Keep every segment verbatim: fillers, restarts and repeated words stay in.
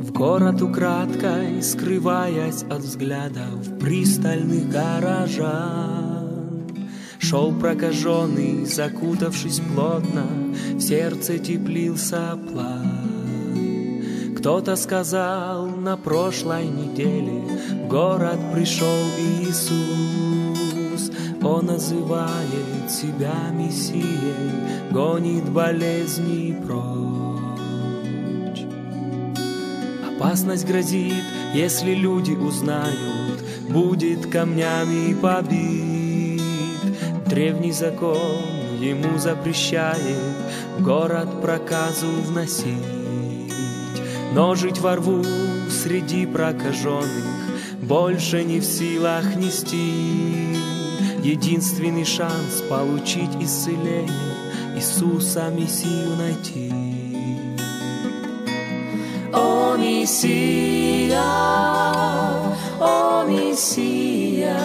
В город украдкой, скрываясь от взглядов пристальных горожан, шел прокаженный, закутавшись плотно, в сердце теплился план. Кто-то сказал, на прошлой неделе в город пришел Иисус. Он называет себя Мессией, гонит болезни прочь. Опасность грозит, если люди узнают, будет камнями побит. Древний закон ему запрещает в город проказу вносить. Но жить во рву среди прокаженных больше не в силах нести. Единственный шанс получить исцеление, Иисуса Мессию найти. О, Мессия, о, Мессия,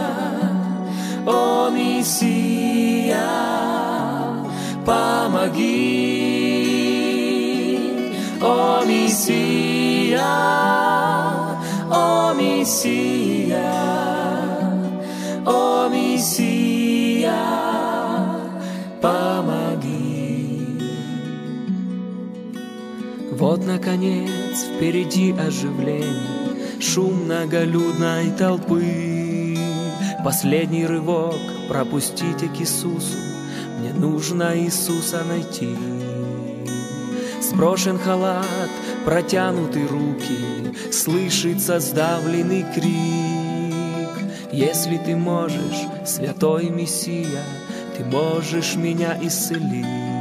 о, Мессия, помоги. О, Мессия, о, Мессия, о, Мессия, помоги. Вот, наконец, впереди оживление, шум многолюдной толпы. Последний рывок пропустите к Иисусу, мне нужно Иисуса найти. Сброшен халат, протянуты руки, слышится сдавленный крик. Если ты можешь, святой Мессия, ты можешь меня исцелить.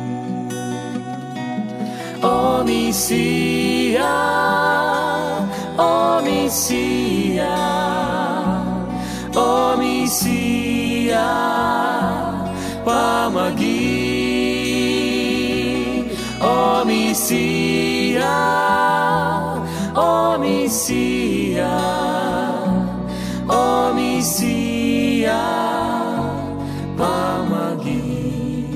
О, Мессия, о, Мессия, о, Мессия, помоги. О, Мессия, о, Мессия, о, Мессия, помоги.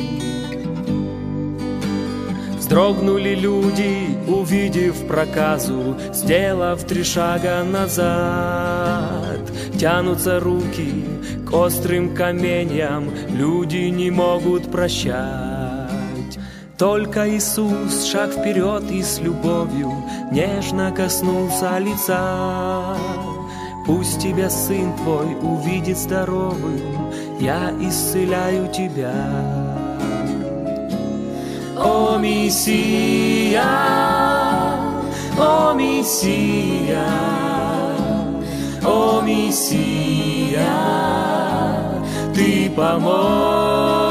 Вздрогнули люди, увидев проказу, сделав три шага назад. Тянутся руки к острым каменьям, люди не могут прощать. Только Иисус шаг вперед и с любовью нежно коснулся лица. Пусть тебя Сын Твой увидит здоровым, я исцеляю тебя. О, Мессия, о, Мессия, о, Мессия, Ты помог.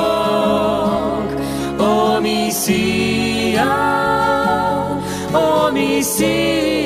О, Мессия, о, Мессия,